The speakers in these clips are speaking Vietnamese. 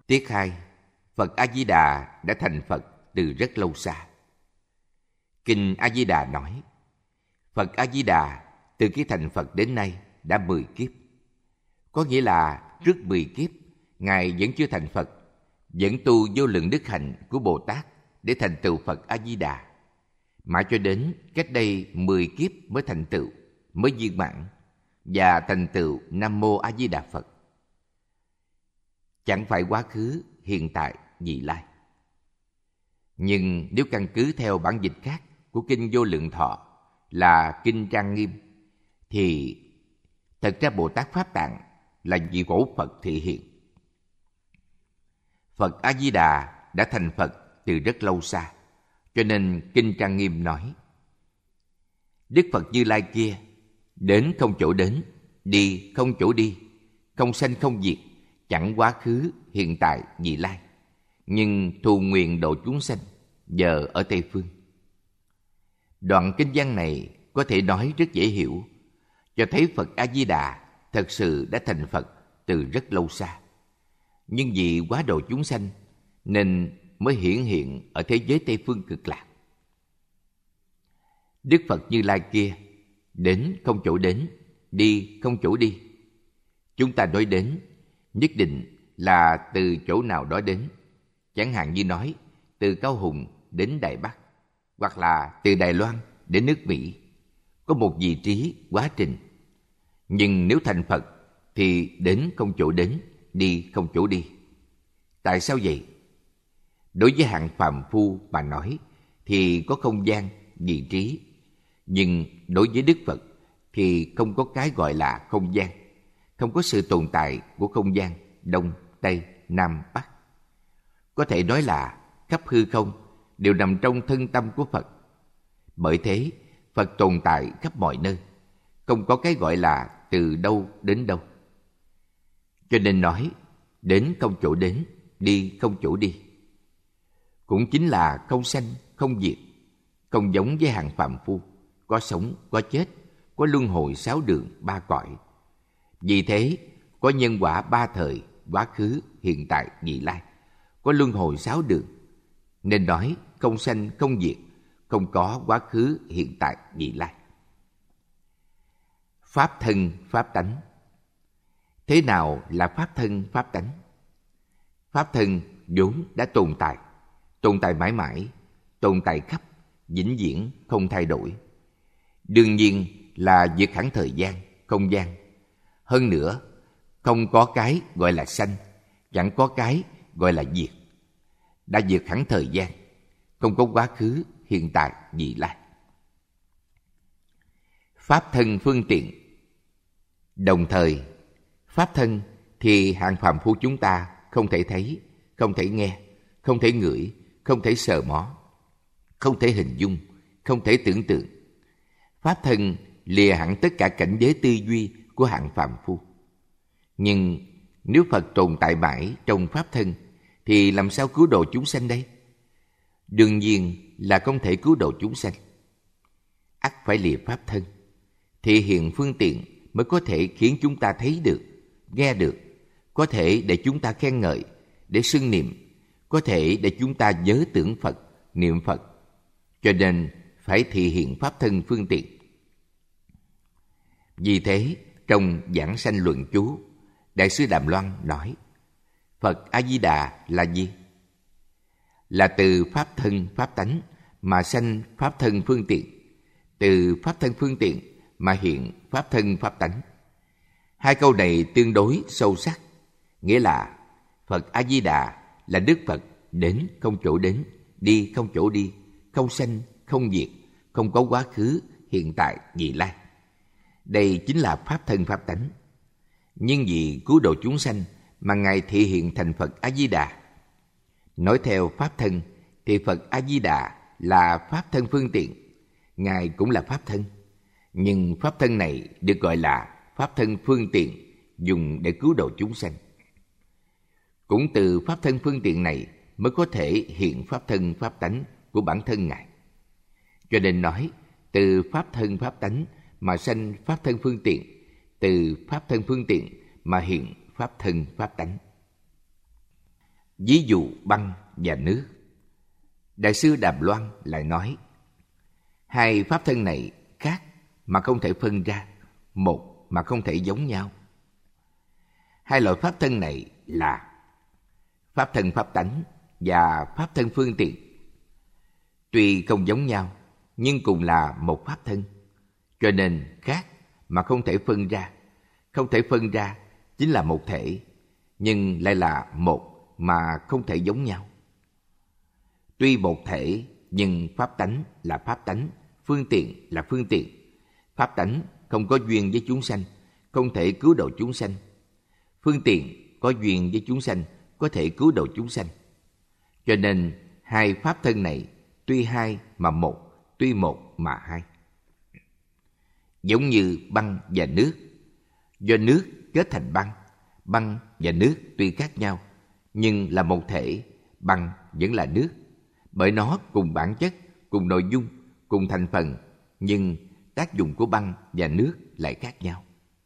Tiết 2. Phật A-di-đà đã thành Phật từ rất lâu xa. Kinh A-di-đà nói, Phật A-di-đà từ khi thành Phật đến nay đã 10 kiếp. Có nghĩa là trước 10 kiếp, Ngài vẫn chưa thành Phật, vẫn tu vô lượng đức hạnh của Bồ Tát để thành tựu Phật A-di-đà. Mãi cho đến cách đây 10 kiếp mới thành tựu, mới viên mãn và thành tựu Nam Mô A Di Đà Phật. Chẳng phải quá khứ, hiện tại, vị lai. Nhưng nếu căn cứ theo bản dịch khác của Kinh Vô Lượng Thọ là Kinh Trang Nghiêm, thì thật ra Bồ Tát Pháp Tạng là vị cổ Phật thị hiện. Phật A Di Đà đã thành Phật từ rất lâu xa, cho nên Kinh Trang Nghiêm nói, Đức Phật Như Lai kia đến không chỗ đến, đi không chỗ đi, không sanh không diệt, chẳng quá khứ, hiện tại, vị lai, nhưng thù nguyện độ chúng sanh, giờ ở Tây Phương. Đoạn kinh văn này có thể nói rất dễ hiểu, cho thấy Phật A-di-đà thật sự đã thành Phật từ rất lâu xa. Nhưng vì quá độ chúng sanh nên mới hiển hiện ở thế giới Tây Phương Cực Lạc. Đức Phật Như Lai kia đến không chỗ đến, đi không chỗ đi. Chúng ta nói đến nhất định là từ chỗ nào đó đến. Chẳng hạn như nói từ Cao Hùng đến Đài Bắc, hoặc là từ Đài Loan đến nước Mỹ. Có một vị trí, quá trình. Nhưng nếu thành Phật thì đến không chỗ đến, đi không chỗ đi. Tại sao vậy? Đối với hạng phàm phu mà nói thì có không gian, vị trí. Nhưng đối với Đức Phật thì không có cái gọi là không gian. Không có sự tồn tại của không gian Đông, Tây, Nam, Bắc. Có thể nói là khắp hư không đều nằm trong thân tâm của Phật. Bởi thế, Phật tồn tại khắp mọi nơi. Không có cái gọi là từ đâu đến đâu. Cho nên nói, đến không chỗ đến, đi không chỗ đi. Cũng chính là không sanh, không diệt. Không giống với hàng phàm phu, có sống, có chết, có luân hồi 6 đường, 3 cõi. Vì thế, có nhân quả 3 thời, quá khứ, hiện tại, vị lai. Có luân hồi 6 đường. Nên nói không sanh, không diệt, không có quá khứ, hiện tại, vị lai. Pháp thân, pháp tánh. Thế nào là pháp thân, pháp tánh? Pháp thân vốn đã tồn tại mãi mãi, tồn tại khắp, vĩnh viễn, không thay đổi. Đương nhiên là vượt hẳn thời gian, không gian. Hơn nữa, không có cái gọi là sanh, chẳng có cái gọi là diệt. Đã vượt hẳn thời gian, không có quá khứ, hiện tại, vị lai. Pháp thân phương tiện. Đồng thời, pháp thân thì hạng phàm phu chúng ta không thể thấy, không thể nghe, không thể ngửi, không thể sờ mó, không thể hình dung, không thể tưởng tượng. Pháp thân lìa hẳn tất cả cảnh giới tư duy của hạng phàm phu. Nhưng nếu Phật tồn tại mãi trong pháp thân thì làm sao cứu độ chúng sanh đây? Đương nhiên là không thể cứu độ chúng sanh. Ắt phải lìa pháp thân, thì hiện phương tiện mới có thể khiến chúng ta thấy được, nghe được, có thể để chúng ta khen ngợi, để xưng niệm, có thể để chúng ta nhớ tưởng Phật, niệm Phật. Cho nên phải thị hiện pháp thân phương tiện. Vì thế, trong Giảng Sanh Luận Chú, Đại sư Đàm Loan nói, Phật A-di-đà là gì? Là từ pháp thân, pháp tánh mà sanh pháp thân phương tiện, từ pháp thân phương tiện mà hiện pháp thân, pháp tánh. Hai câu này tương đối sâu sắc, nghĩa là Phật A-di-đà là Đức Phật đến không chỗ đến, đi không chỗ đi, không sanh, không diệt, không có quá khứ, hiện tại, vị lai. Đây chính là pháp thân, pháp tánh. Nhưng vì cứu độ chúng sanh mà Ngài thị hiện thành Phật A-di-đà. Nói theo pháp thân thì Phật A-di-đà là pháp thân phương tiện. Ngài cũng là pháp thân. Nhưng pháp thân này được gọi là pháp thân phương tiện, dùng để cứu độ chúng sanh. Cũng từ pháp thân phương tiện này mới có thể hiện pháp thân, pháp tánh của bản thân Ngài. Cho nên nói, từ pháp thân, pháp tánh mà sanh pháp thân phương tiện, từ pháp thân phương tiện mà hiện pháp thân, pháp tánh. ví dụ băng và nước. Đại sư Đàm Loan lại nói, hai pháp thân này khác mà không thể phân ra, một mà không thể giống nhau. Hai loại pháp thân này là pháp thân pháp tánh và pháp thân phương tiện. Tuy không giống nhau, nhưng cùng là một pháp thân, cho nên khác mà không thể phân ra. Không thể phân ra chính là một thể, nhưng lại là một mà không thể giống nhau. Tuy một thể, nhưng pháp tánh là pháp tánh, phương tiện là phương tiện. Pháp tánh không có duyên với chúng sanh, không thể cứu độ chúng sanh. Phương tiện có duyên với chúng sanh, có thể cứu độ chúng sanh. Cho nên hai pháp thân này tuy hai mà một, tuy một mà hai. Giống như băng và nước. Do nước kết thành băng, băng và nước tuy khác nhau, nhưng là một thể, băng vẫn là nước. Bởi nó cùng bản chất, cùng nội dung, cùng thành phần, nhưng tác dụng của băng và nước lại khác nhau.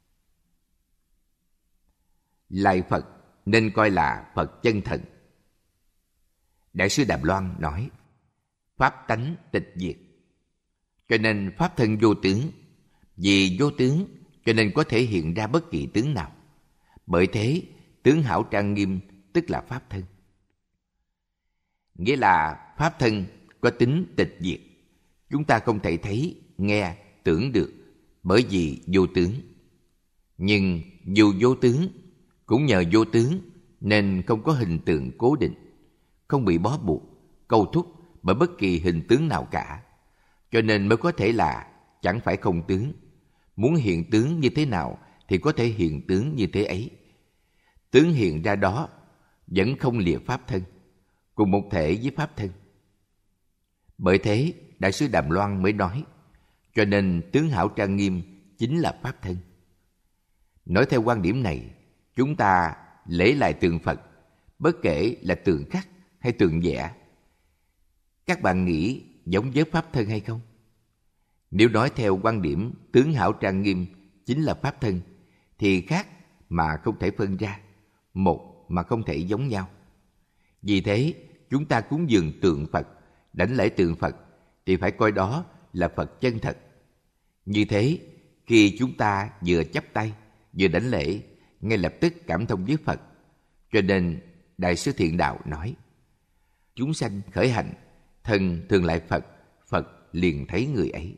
Lại Phật nên coi là Phật chân thần. Đại sư Đàm Loan nói, pháp tánh tịch diệt, cho nên pháp thân vô tướng. Vì vô tướng cho nên có thể hiện ra bất kỳ tướng nào. Bởi thế tướng hảo trang nghiêm tức là pháp thân. Nghĩa là pháp thân có tính tịch diệt. Chúng ta không thể thấy, nghe, tưởng được, bởi vì vô tướng. Nhưng dù vô tướng, cũng nhờ vô tướng nên không có hình tượng cố định, không bị bó buộc, câu thúc bởi bất kỳ hình tướng nào cả. Cho nên mới có thể là chẳng phải không tướng. Muốn hiện tướng như thế nào thì có thể hiện tướng như thế ấy. Tướng hiện ra đó vẫn không lìa pháp thân, cùng một thể với pháp thân. Bởi thế Đại sư Đàm Loan mới nói, cho nên tướng hảo trang nghiêm chính là pháp thân. Nói theo quan điểm này, chúng ta lễ lại tượng Phật, bất kể là tượng khắc hay tượng vẽ, các bạn nghĩ giống với pháp thân hay không? Nếu nói theo quan điểm tướng hảo trang nghiêm chính là pháp thân, thì khác mà không thể phân ra, một mà không thể giống nhau. Vì thế, chúng ta cúng dường tượng Phật, đảnh lễ tượng Phật thì phải coi đó là Phật chân thật. Như thế, khi chúng ta vừa chắp tay, vừa đảnh lễ, ngay lập tức cảm thông với Phật. Cho nên, Đại sư Thiện Đạo nói, chúng sanh khởi hành, thần thường lại Phật, Phật liền thấy người ấy.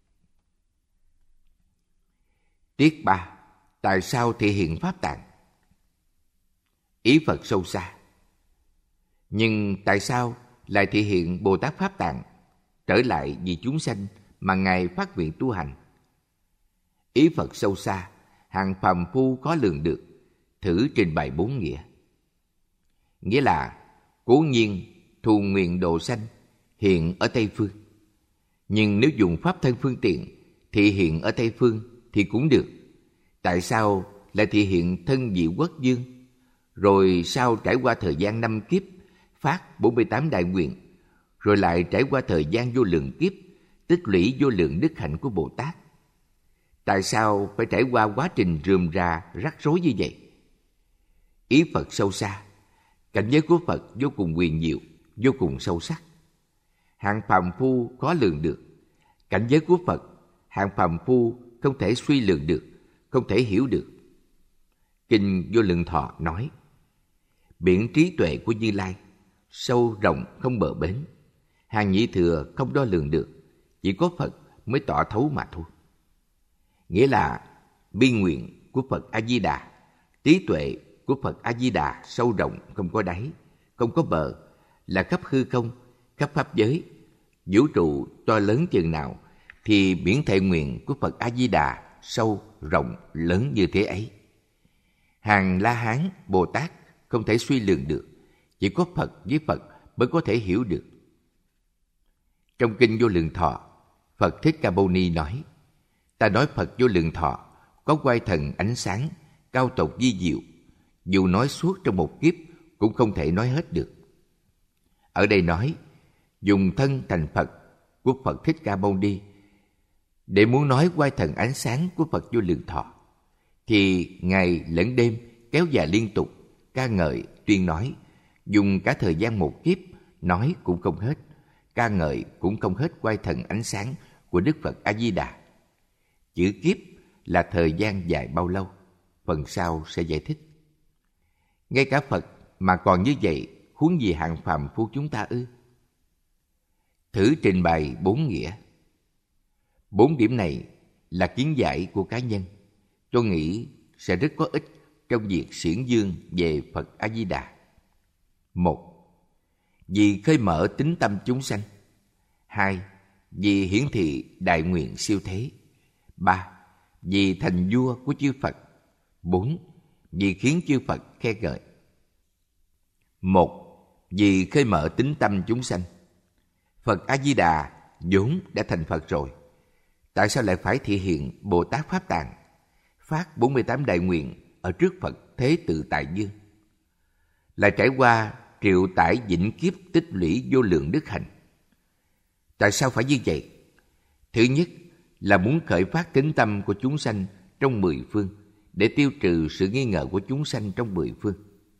Tiết 3. Tại sao thể hiện Pháp Tạng? Ý Phật sâu xa. Nhưng tại sao lại thể hiện Bồ Tát Pháp Tạng trở lại vì chúng sanh mà Ngài phát nguyện tu hành? Ý Phật sâu xa, hàng phàm phu khó lường được, thử trình bày 4 nghĩa. Nghĩa là, cố nhiên thù nguyện độ sanh hiện ở Tây Phương. Nhưng nếu dùng pháp thân phương tiện thì hiện ở Tây Phương thì cũng được. Tại sao lại thị hiện thân vị quốc dương? Rồi sau trải qua thời gian 5 kiếp, phát 48 đại nguyện, rồi lại trải qua thời gian vô lượng kiếp, tích lũy vô lượng đức hạnh của Bồ Tát. Tại sao phải trải qua quá trình rườm rà, rắc rối như vậy? Ý Phật sâu xa, cảnh giới của Phật vô cùng huyền diệu, vô cùng sâu sắc. Hạng phàm phu khó lường được. Cảnh giới của Phật, hạng phàm phu không thể suy lường được, không thể hiểu được. Kinh Vô Lượng Thọ nói, biển trí tuệ của Như Lai, sâu rộng không bờ bến, hàng nhị thừa không đo lường được, chỉ có Phật mới tỏ thấu mà thôi. Nghĩa là bi nguyện của Phật A Di Đà, trí tuệ của Phật A Di Đà sâu rộng không có đáy, không có bờ, là khắp hư không, khắp pháp giới. Vũ trụ to lớn chừng nào thì biển thệ nguyện của Phật A Di Đà sâu rộng lớn như thế ấy. Hàng La Hán Bồ Tát không thể suy lường được, chỉ có Phật với Phật mới có thể hiểu được. Trong kinh Vô Lượng Thọ, Phật Thích Ca Mâu Ni nói, ta nói Phật Vô Lượng Thọ có oai thần ánh sáng, cao tột vi diệu, dù nói suốt trong một kiếp cũng không thể nói hết được. Ở đây nói, dùng thân thành Phật của Phật Thích Ca Mâu Ni để muốn nói oai thần ánh sáng của Phật Vô Lượng Thọ, thì ngày lẫn đêm kéo dài liên tục, ca ngợi, tuyên nói, dùng cả thời gian một kiếp, nói cũng không hết, ca ngợi cũng không hết quay thần ánh sáng của Đức Phật A-di-đà. Chữ kiếp là thời gian dài bao lâu, phần sau sẽ giải thích. Ngay cả Phật mà còn như vậy, huống gì hạng phàm phu chúng ta ư? Thử trình bày 4 nghĩa. 4 điểm này là kiến giải của cá nhân. Tôi nghĩ sẽ rất có ích trong việc xiển dương về Phật A-di-đà. 1. Vì khơi mở tính tâm chúng sanh. 2. Vì hiển thị đại nguyện siêu thế. 3. Vì thành vua của chư Phật. 4. Vì khiến chư Phật khen ngợi. 1. Vì khơi mở tính tâm chúng sanh. Phật A-di-đà vốn đã thành Phật rồi. Tại sao lại phải thị hiện Bồ Tát Pháp Tạng, phát 48 đại nguyện ở trước Phật Thế Tự Tại Dương? Là trải qua triệu tải vĩnh kiếp tích lũy vô lượng đức hạnh. Tại sao phải như vậy? Thứ nhất là muốn khởi phát tính tâm của chúng sanh trong 10 phương, để tiêu trừ sự nghi ngờ của chúng sanh trong 10 phương.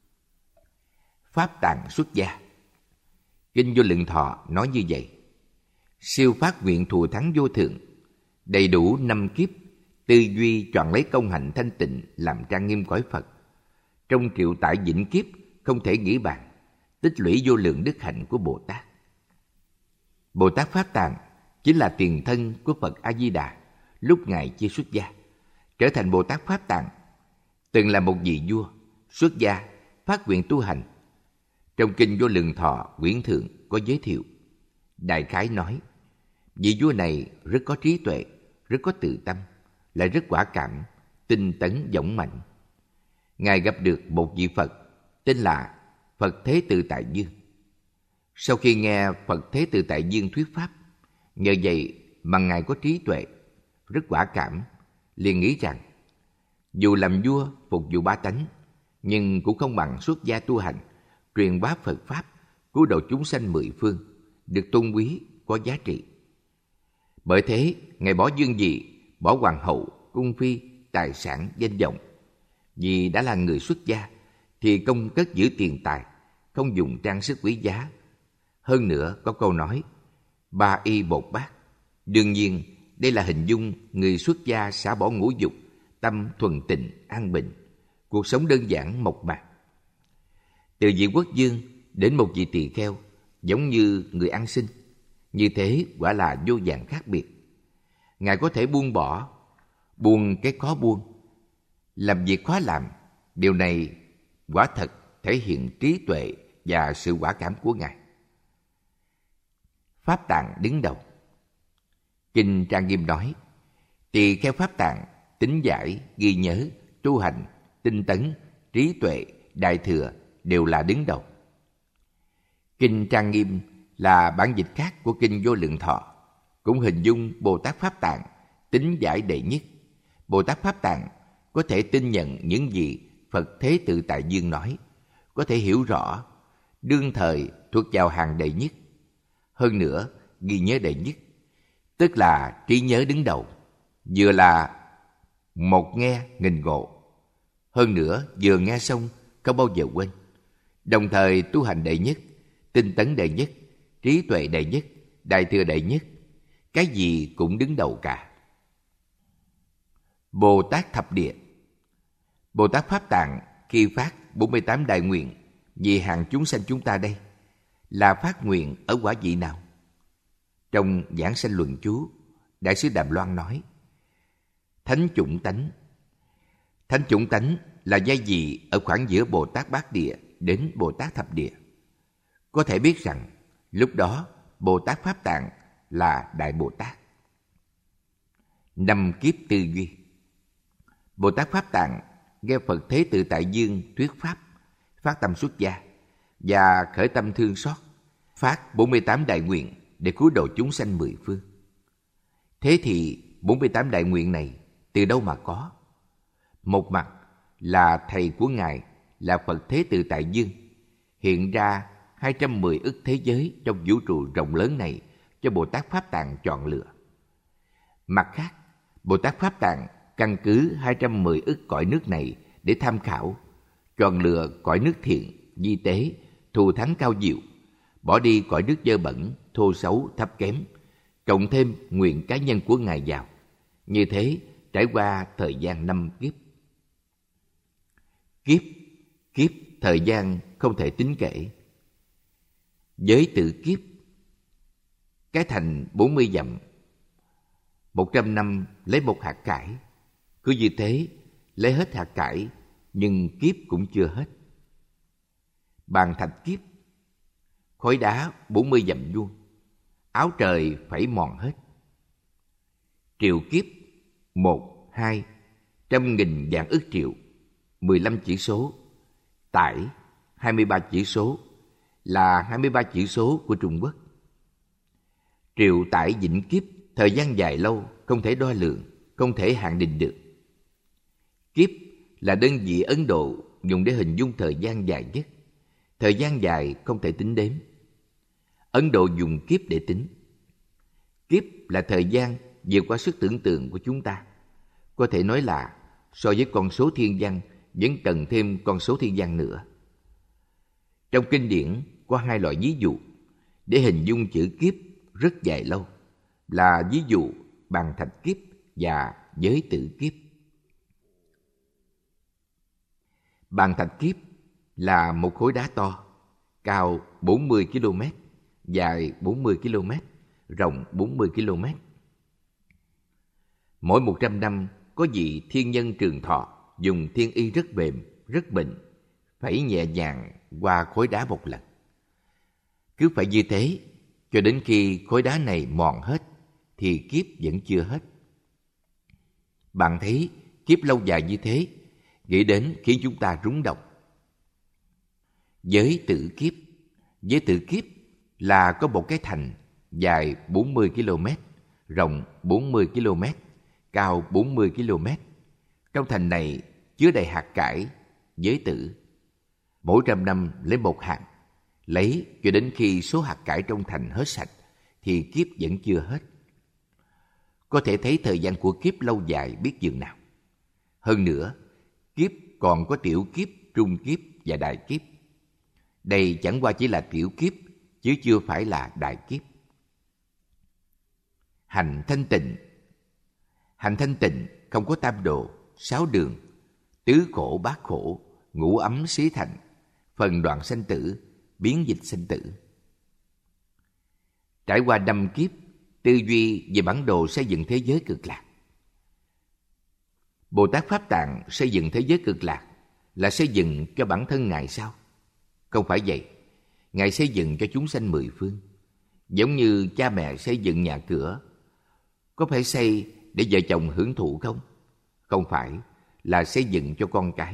Pháp Tạng xuất gia. Kinh Vô Lượng Thọ nói như vậy: siêu phát nguyện thù thắng vô thượng, đầy đủ 5 kiếp, tư duy chọn lấy công hạnh thanh tịnh làm trang nghiêm cõi Phật. Trong triệu tải vĩnh kiếp không thể nghĩ bàn, tích lũy vô lượng đức hạnh của Bồ Tát. Bồ Tát Pháp Tạng chính là tiền thân của Phật A-di-đà lúc Ngài chưa xuất gia, trở thành Bồ Tát Pháp Tạng. Từng là một vị vua, xuất gia, phát nguyện tu hành. Trong Kinh Vô Lượng Thọ quyển thượng có giới thiệu. Đại khái nói, vị vua này rất có trí tuệ, rất có tự tâm, lại rất quả cảm, tinh tấn dũng mạnh. Ngài gặp được một vị Phật tên là Phật Thế Tự Tại Dương. Sau khi nghe Phật Thế Tự Tại Dương thuyết pháp, nhờ vậy mà Ngài có trí tuệ, rất quả cảm, liền nghĩ rằng dù làm vua phục vụ bá tánh, nhưng cũng không bằng xuất gia tu hành, truyền bá Phật pháp, cứu độ chúng sanh 10 phương, được tôn quý, có giá trị. Bởi thế, Ngài bỏ dương vị, bỏ hoàng hậu, cung phi, tài sản, danh vọng. Vì đã là người xuất gia, thì không cất giữ tiền tài, không dùng trang sức quý giá. Hơn nữa, có câu nói, 3 y bột bát. Đương nhiên, đây là hình dung người xuất gia xả bỏ ngũ dục, tâm thuần tịnh, an bình, cuộc sống đơn giản mộc mạc. Từ vị quốc vương đến một vị tỳ kheo, giống như người ăn xin. Như thế quả là vô vàn khác biệt. Ngài có thể buông bỏ, buông cái khó buông, làm việc khó làm. Điều này quả thật thể hiện trí tuệ và sự quả cảm của Ngài. Pháp Tạng đứng đầu. Kinh Trang Nghiêm nói, tỳ kheo Pháp Tạng tính giải, ghi nhớ, tu hành, tinh tấn, trí tuệ, đại thừa đều là đứng đầu. Kinh Trang Nghiêm là bản dịch khác của Kinh Vô Lượng Thọ, cũng hình dung Bồ Tát Pháp Tạng tính giải đệ nhất. Bồ Tát Pháp Tạng có thể tin nhận những gì Phật Thế Tự Tại Dương nói, có thể hiểu rõ, đương thời thuộc vào hàng đệ nhất. Hơn nữa, ghi nhớ đệ nhất, tức là trí nhớ đứng đầu, vừa là một nghe nghìn ngộ. Hơn nữa, vừa nghe xong không bao giờ quên. Đồng thời tu hành đệ nhất, tinh tấn đệ nhất, trí tuệ đệ nhất, đại thừa đệ nhất, cái gì cũng đứng đầu cả. Bồ Tát Thập Địa. Bồ Tát Pháp Tạng khi phát 48 đại nguyện vì hàng chúng sanh chúng ta đây, là phát nguyện ở quả vị nào? Trong Giảng Sanh Luận Chú, Đại sứ Đàm Loan nói, Thánh chủng tánh. Thánh chủng tánh là giai vị ở khoảng giữa Bồ Tát Bát Địa đến Bồ Tát Thập Địa. Có thể biết rằng, lúc đó Bồ Tát Pháp Tạng là Đại Bồ Tát. 5 kiếp tư duy. Bồ Tát Pháp Tạng nghe Phật Thế Tự Tại Dương thuyết pháp, phát tâm xuất gia và khởi tâm thương xót, phát 48 đại nguyện để cứu độ chúng sanh 10 phương. Thế thì 48 đại nguyện này từ đâu mà có? Một mặt là thầy của Ngài là Phật Thế Tự Tại Dương hiện ra 210 ức thế giới trong vũ trụ rộng lớn này cho Bồ Tát Pháp Tạng chọn lựa. Mặt khác, Bồ Tát Pháp Tạng căn cứ 210 ức cõi nước này để tham khảo, chọn lựa cõi nước thiện, vi tế, thù thắng cao diệu, bỏ đi cõi nước dơ bẩn, thô xấu, thấp kém, cộng thêm nguyện cá nhân của Ngài vào. Như thế, trải qua thời gian 5 kiếp. Kiếp, thời gian không thể tính kể. Giới tử kiếp, cái thành 40 dặm, 100 năm lấy một hạt cải. Cứ như thế, lấy hết hạt cải, nhưng kiếp cũng chưa hết. Bàn thạch kiếp, khối đá 40 dặm vuông, áo trời phẩy mòn hết. Triệu kiếp, 1, 2, trăm nghìn vạn ức triệu, 15 chỉ số. Tải, 23 chỉ số, là 23 chỉ số của Trung Quốc. Triệu tải vĩnh kiếp, thời gian dài lâu, không thể đo lường, không thể hạn định được. Kiếp là đơn vị Ấn Độ dùng để hình dung thời gian dài nhất. Thời gian dài không thể tính đếm. Ấn Độ dùng kiếp để tính. Kiếp là thời gian vượt qua sức tưởng tượng của chúng ta. Có thể nói là so với con số thiên văn vẫn cần thêm con số thiên văn nữa. Trong kinh điển có 2 loại ví dụ để hình dung chữ kiếp rất dài lâu, là ví dụ bàn thạch kiếp và giới tử kiếp. Bàn thạch kiếp là một khối đá to, cao 40 km, dài 40 km, rộng 40 km. Mỗi 100 năm có vị thiên nhân trường thọ dùng thiên y rất mềm, rất mịn, phẩy nhẹ nhàng qua khối đá một lần. Cứ phải như thế cho đến khi khối đá này mòn hết thì kiếp vẫn chưa hết. Bạn thấy kiếp lâu dài như thế, nghĩ đến khiến chúng ta rúng động. Giới tử kiếp là có một cái thành dài 40 km, rộng 40 km, cao 40 km. Trong thành này chứa đầy hạt cải, giới tử. Mỗi 100 năm lấy một hạt, lấy cho đến khi số hạt cải trong thành hết sạch thì kiếp vẫn chưa hết. Có thể thấy thời gian của kiếp lâu dài biết chừng nào. Hơn nữa, kiếp còn có tiểu kiếp, trung kiếp và đại kiếp. Đây chẳng qua chỉ là tiểu kiếp, chứ chưa phải là đại kiếp. Hành thanh tịnh không có tam độ, 6 đường, tứ khổ bát khổ, ngũ ấm xí thành, phần đoạn sanh tử, biến dịch sanh tử. Trải qua 5 kiếp, tư duy về bản đồ xây dựng thế giới cực lạc. Bồ Tát Pháp Tạng xây dựng thế giới cực lạc là xây dựng cho bản thân Ngài sao? Không phải vậy. Ngài xây dựng cho chúng sanh mười phương. Giống như cha mẹ xây dựng nhà cửa. Có phải xây để vợ chồng hưởng thụ không? Không phải, là xây dựng cho con cái.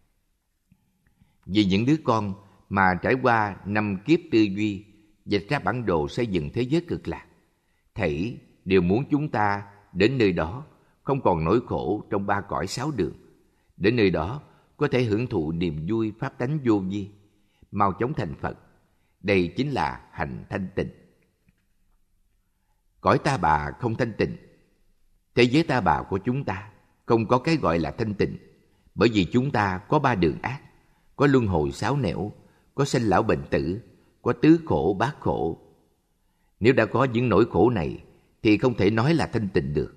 Vì những đứa con mà trải qua 5 kiếp tư duy vạch ra bản đồ xây dựng thế giới cực lạc, thảy đều muốn chúng ta đến nơi đó không còn nỗi khổ trong 3 cõi 6 đường. Đến nơi đó có thể hưởng thụ niềm vui pháp tánh vô vi, mau chóng thành Phật. Đây chính là hành thanh tịnh. Cõi ta bà không thanh tịnh. Thế giới ta bà của chúng ta không có cái gọi là thanh tịnh, bởi vì chúng ta có 3 đường ác, có luân hồi 6 nẻo, có sanh lão bệnh tử, có tứ khổ bát khổ. Nếu đã có những nỗi khổ này thì không thể nói là thanh tịnh được.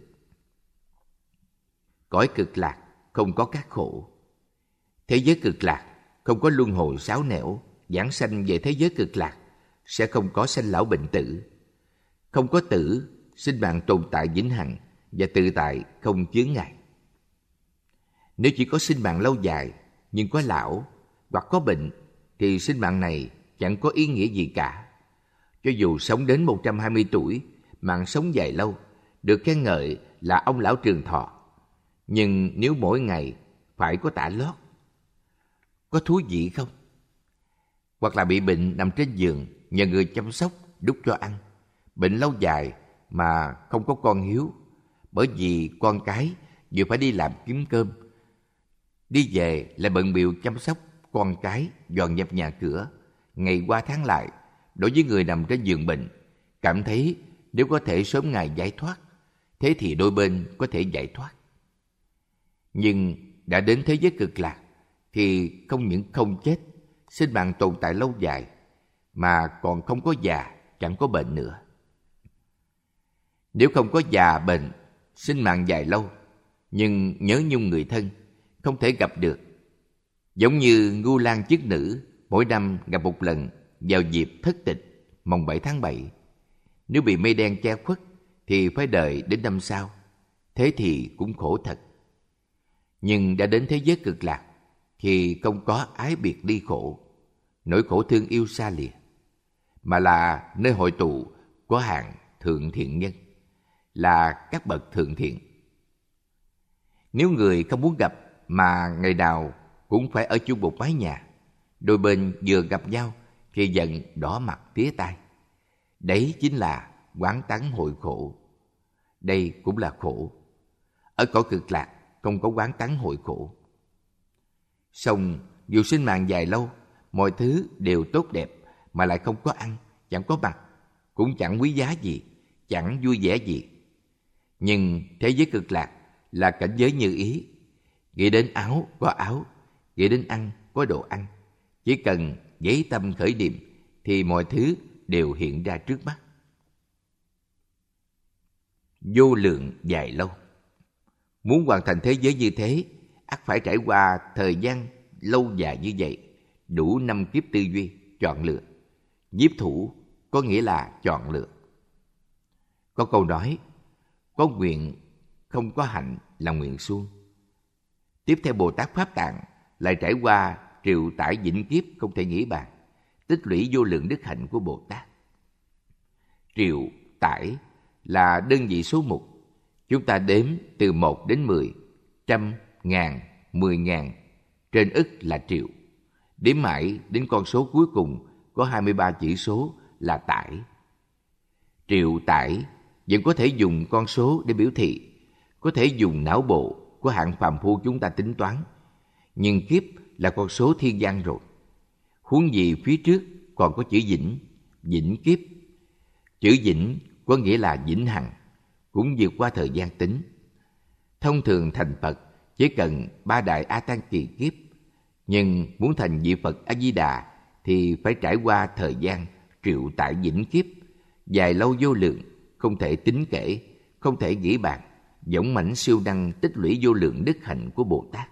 Cõi cực lạc không có các khổ. Thế giới cực lạc không có luân hồi 6 nẻo, giảng sanh về thế giới cực lạc sẽ không có sanh lão bệnh tử. Không có tử, sinh mạng tồn tại vĩnh hằng và tự tại không chướng ngại. Nếu chỉ có sinh mạng lâu dài nhưng có lão hoặc có bệnh thì sinh mạng này chẳng có ý nghĩa gì cả. Cho dù sống đến 120 tuổi, mạng sống dài lâu, được khen ngợi là ông lão trường thọ. Nhưng nếu mỗi ngày phải có tả lót, có thú vị không? Hoặc là bị bệnh nằm trên giường, nhờ người chăm sóc, đút cho ăn. Bệnh lâu dài mà không có con hiếu, bởi vì con cái vừa phải đi làm kiếm cơm, đi về lại bận bịu chăm sóc con cái, dọn dẹp nhà cửa. Ngày qua tháng lại, đối với người nằm trên giường bệnh, cảm thấy nếu có thể sớm ngày giải thoát, thế thì đôi bên có thể giải thoát. Nhưng đã đến thế giới cực lạc thì không những không chết, sinh mạng tồn tại lâu dài, mà còn không có già, chẳng có bệnh nữa. Nếu không có già bệnh, sinh mạng dài lâu, nhưng nhớ nhung người thân, không thể gặp được. Giống như Ngưu Lang chức nữ mỗi năm gặp một lần vào dịp thất tịch mồng 7 tháng 7. Nếu bị mây đen che khuất thì phải đợi đến năm sau. Thế thì cũng khổ thật. Nhưng đã đến thế giới cực lạc thì không có ái biệt ly khổ, nỗi khổ thương yêu xa lìa, mà là nơi hội tụ của hàng thượng thiện nhân, là các bậc thượng thiện. Nếu người không muốn gặp mà ngày nào cũng phải ở chung một mái nhà, đôi bên vừa gặp nhau thì giận đỏ mặt tía tai. Đấy chính là oán tắng hội khổ. Đây cũng là khổ. Ở cõi cực lạc không có oán tắng hội khổ. Song dù sinh mạng dài lâu, mọi thứ đều tốt đẹp mà lại không có ăn, chẳng có mặc, cũng chẳng quý giá gì, chẳng vui vẻ gì. Nhưng thế giới cực lạc là cảnh giới như ý. Nghĩ đến áo có áo, nghĩ đến ăn có đồ ăn. Chỉ cần giấy tâm khởi niệm thì mọi thứ đều hiện ra trước mắt. Vô lượng dài lâu. Muốn hoàn thành thế giới như thế, ắt phải trải qua thời gian lâu dài như vậy, đủ 5 kiếp tư duy, chọn lựa. Nhiếp thủ có nghĩa là chọn lựa. Có câu nói, có nguyện không có hạnh là nguyện suông. Tiếp theo Bồ Tát Pháp Tạng lại trải qua triệu tải vĩnh kiếp không thể nghĩ bàn, tích lũy vô lượng đức hạnh của Bồ Tát. Triệu tải là đơn vị số mục. Chúng ta đếm từ 1 đến 10, trăm, ngàn, 10.000, trên ức là triệu. Đếm mãi đến con số cuối cùng có 23 chỉ số là tải. Triệu tải vẫn có thể dùng con số để biểu thị, có thể dùng não bộ của hạng phàm phu chúng ta tính toán. Nhưng kiếp là con số thiên văn rồi. Huống gì phía trước còn có chữ vĩnh, vĩnh kiếp. Chữ vĩnh có nghĩa là vĩnh hằng, cũng vượt qua thời gian tính. Thông thường thành Phật chỉ cần 3 đại A Tăng kỳ kiếp, nhưng muốn thành vị Phật A Di Đà thì phải trải qua thời gian triệu tại vĩnh kiếp, dài lâu vô lượng, không thể tính kể, không thể nghĩ bàn, dũng mãnh siêu năng tích lũy vô lượng đức hạnh của Bồ Tát.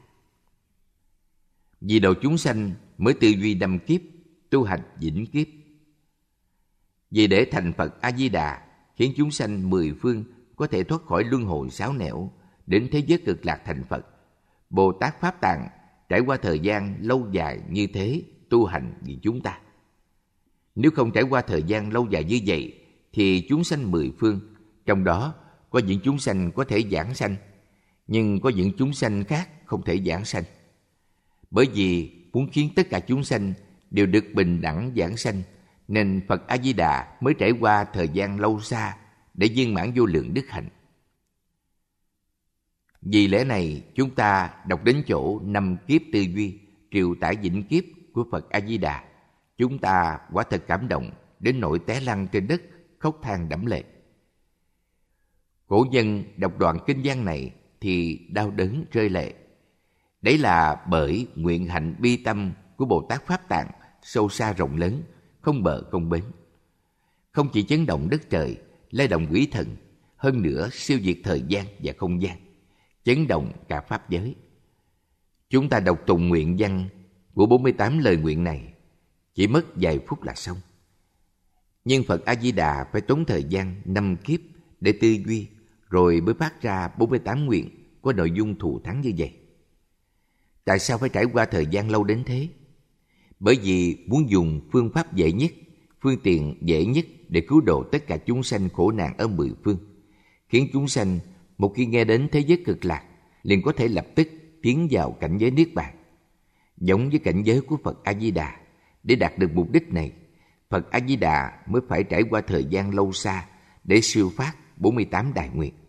Vì độ chúng sanh mới tư duy 5 kiếp, tu hành vĩnh kiếp. Vì để thành Phật A Di Đà khiến chúng sanh 10 phương có thể thoát khỏi luân hồi 6 nẻo, đến thế giới cực lạc thành Phật, Bồ Tát Pháp Tạng trải qua thời gian lâu dài như thế tu hành vì chúng ta. Nếu không trải qua thời gian lâu dài như vậy thì chúng sanh 10 phương, trong đó có những chúng sanh có thể giảng sanh, nhưng có những chúng sanh khác không thể giảng sanh. Bởi vì muốn khiến tất cả chúng sanh đều được bình đẳng giảng sanh, nên Phật A Di Đà mới trải qua thời gian lâu xa để viên mãn vô lượng đức hạnh. Vì lẽ này chúng ta đọc đến chỗ 5 kiếp tư duy triệu tải vĩnh kiếp của Phật A Di Đà, chúng ta quả thật cảm động đến nỗi té lăn trên đất, khóc than đẫm lệ. Cổ nhân đọc đoạn kinh văn này thì đau đớn rơi lệ. Đấy là bởi nguyện hạnh bi tâm của Bồ Tát Pháp Tạng sâu xa rộng lớn, không bờ không bến. Không chỉ chấn động đất trời, lay động quỷ thần, hơn nữa siêu diệt thời gian và không gian, chấn động cả pháp giới. Chúng ta đọc tụng nguyện văn của 48 lời nguyện này chỉ mất vài phút là xong. Nhưng Phật A Di Đà phải tốn thời gian 5 kiếp để tư duy, rồi mới phát ra 48 nguyện có nội dung thù thắng như vậy. Tại sao phải trải qua thời gian lâu đến thế? Bởi vì muốn dùng phương pháp dễ nhất, phương tiện dễ nhất để cứu độ tất cả chúng sanh khổ nạn ở 10 phương, khiến chúng sanh một khi nghe đến thế giới cực lạc liền có thể lập tức tiến vào cảnh giới niết bàn, giống với cảnh giới của Phật A Di Đà. Để đạt được mục đích này, Phật A Di Đà mới phải trải qua thời gian lâu xa để siêu phát 48 đại nguyện.